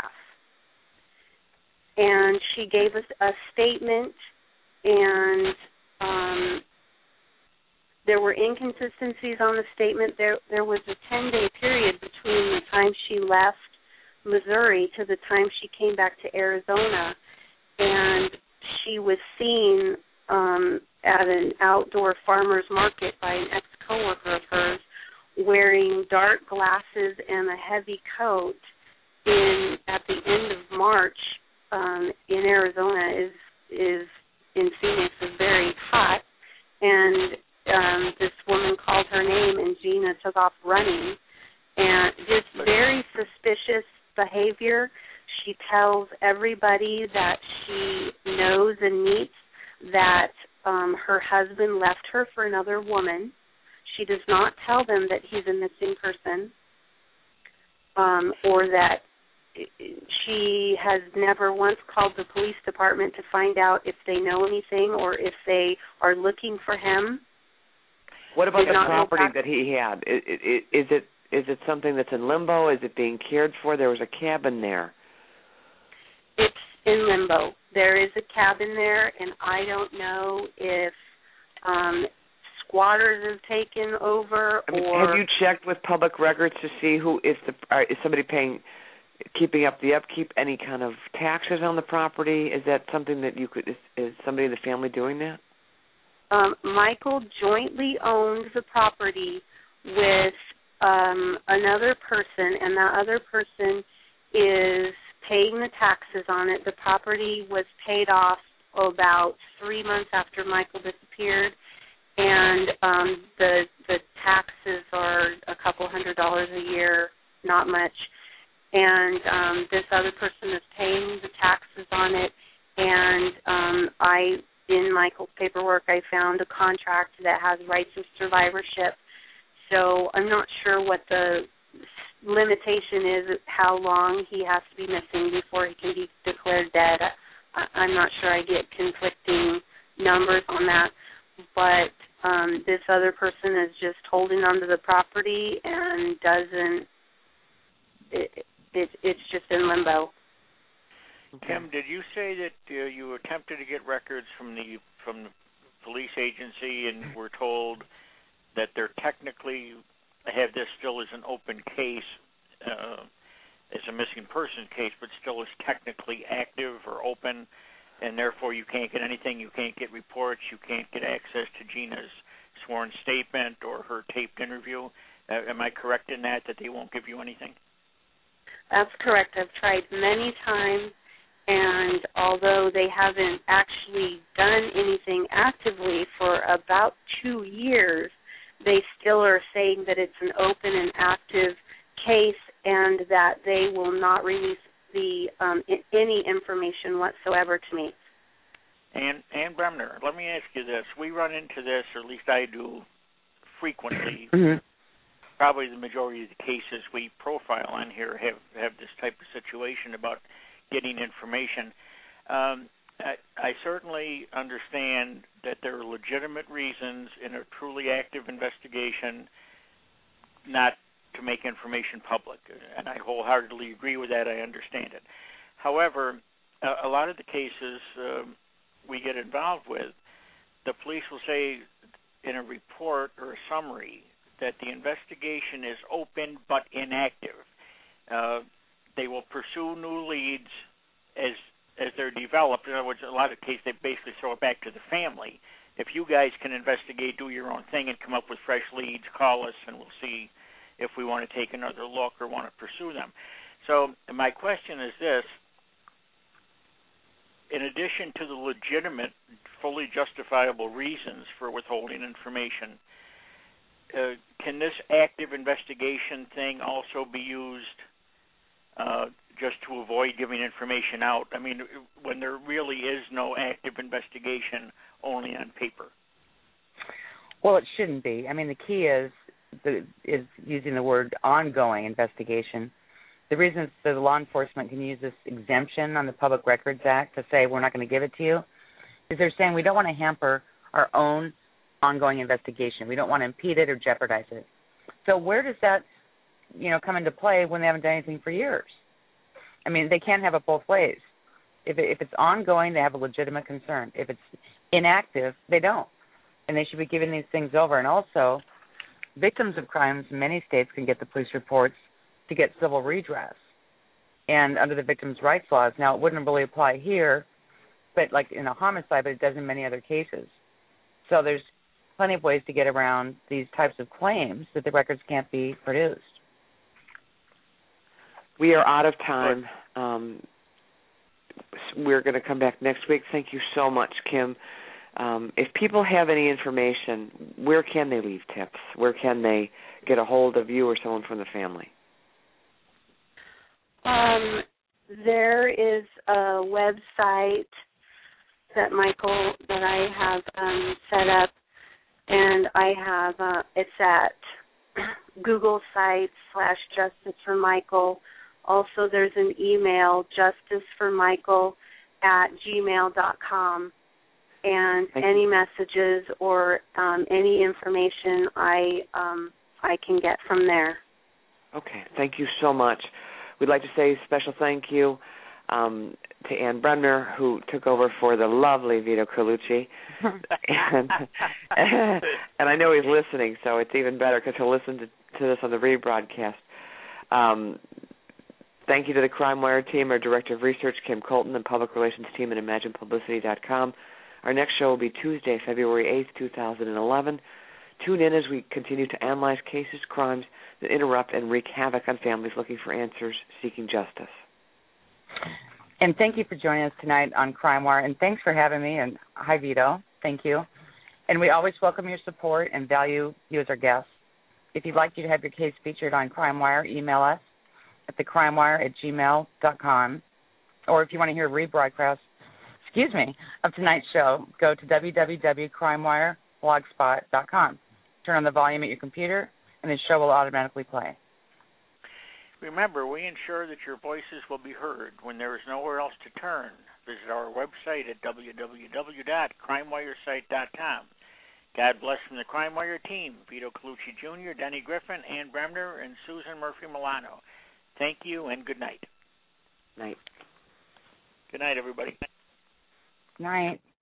And she gave us a statement, and there were inconsistencies on the statement. There was a 10-day period between the time she left Missouri to the time she came back to Arizona, and she was seen at an outdoor farmer's market by an ex-coworker of hers wearing dark glasses and a heavy coat at the end of March in Arizona is in Phoenix is very hot, and this woman called her name and Gina took off running, and just very suspicious behavior. She tells everybody that she knows and meets that her husband left her for another woman. She does not tell them that he's a missing person, or that she has never once called the police department to find out if they know anything or if they are looking for him. What about the property that he had? Is it something that's in limbo? Is it being cared for? There was a cabin there. It's in limbo. There is a cabin there, and I don't know if squatters have taken over or... Have you checked with public records to see who is somebody keeping up the upkeep, any kind of taxes on the property? Is that something that you could, is somebody in the family doing that? Michael jointly owns the property with another person, and that other person is paying the taxes on it. The property was paid off about 3 months after Michael disappeared, and the taxes are a couple $100 a year, not much. And this other person is paying the taxes on it, and in Michael's paperwork, I found a contract that has rights of survivorship. So I'm not sure what the limitation is, how long he has to be missing before he can be declared dead. I'm not sure. I get conflicting numbers on that. But this other person is just holding onto the property and doesn't. It's just in limbo. Kim, did you say that you attempted to get records from the police agency and were told that they're technically have this still as an open case, as a missing person case, but still is technically active or open, and therefore you can't get anything, you can't get reports, you can't get access to Gina's sworn statement or her taped interview? Am I correct in that they won't give you anything? That's correct. I've tried many times, and although they haven't actually done anything actively for about 2 years, they still are saying that it's an open and active case and that they will not release any information whatsoever to me. Ann Bremner, let me ask you this. We run into this, or at least I do frequently. Mm-hmm. Probably the majority of the cases we profile on here have this type of situation about getting information. I certainly understand that there are legitimate reasons in a truly active investigation not to make information public, and I wholeheartedly agree with that. I understand it. However, a lot of the cases we get involved with, the police will say in a report or a summary that the investigation is open but inactive. They will pursue new leads as they're developed. In other words, in a lot of cases, they basically throw it back to the family. If you guys can investigate, do your own thing, and come up with fresh leads, call us, and we'll see if we want to take another look or want to pursue them. So my question is this. In addition to the legitimate, fully justifiable reasons for withholding information, can this active investigation thing also be used just to avoid giving information out? I mean, when there really is no active investigation, only on paper. Well, it shouldn't be. I mean, the key is using the word ongoing investigation. The reason the law enforcement can use this exemption on the Public Records Act to say we're not going to give it to you is they're saying we don't want to hamper our own ongoing investigation. We don't want to impede it or jeopardize it. So where does that, come into play when they haven't done anything for years? I mean, they can't have it both ways. If it's ongoing, they have a legitimate concern. If it's inactive, they don't. and they should be giving these things over. And also, victims of crimes in many states can get the police reports to get civil redress, and under the victims' rights laws. Now, it wouldn't really apply here, but like in a homicide, but it does in many other cases. So there's plenty of ways to get around these types of claims that the records can't be produced. We are out of time. We're going to come back next week. Thank you so much, Kim. If people have any information, where can they leave tips? Where can they get a hold of you or someone from the family? There is a website that I have set up, and I have it's at Google site /Justice for Michael. Also, there's an email, justiceformichael@gmail.com, and any messages or any information I can get from there. Okay, thank you so much. We'd like to say a special thank you to Ann Bremner, who took over for the lovely Vito Carlucci. and I know he's listening, so it's even better because he'll listen to this on the rebroadcast. Thank you to the Crime Wire team, our Director of Research, Kim Colton, and Public Relations team at ImaginePublicity.com. Our next show will be Tuesday, February 8th, 2011. Tune in as we continue to analyze cases, crimes that interrupt and wreak havoc on families looking for answers, seeking justice. And thank you for joining us tonight on Crime Wire, and thanks for having me. And hi, Vito. Thank you. And we always welcome your support and value you as our guests. If you'd like you to have your case featured on Crime Wire, email us at thecrimewire@gmail.com. Or if you want to hear a rebroadcast, of tonight's show, go to www.crimewire.blogspot.com. Turn on the volume at your computer, and the show will automatically play. Remember, we ensure that your voices will be heard when there is nowhere else to turn. Visit our website at www.crimewiresite.com. God bless from the Crime Wire team, Vito Carlucci Jr., Denny Griffin, Ann Bremner, and Susan Murphy-Milano. Thank you and good night. Night. Good night, everybody. Night.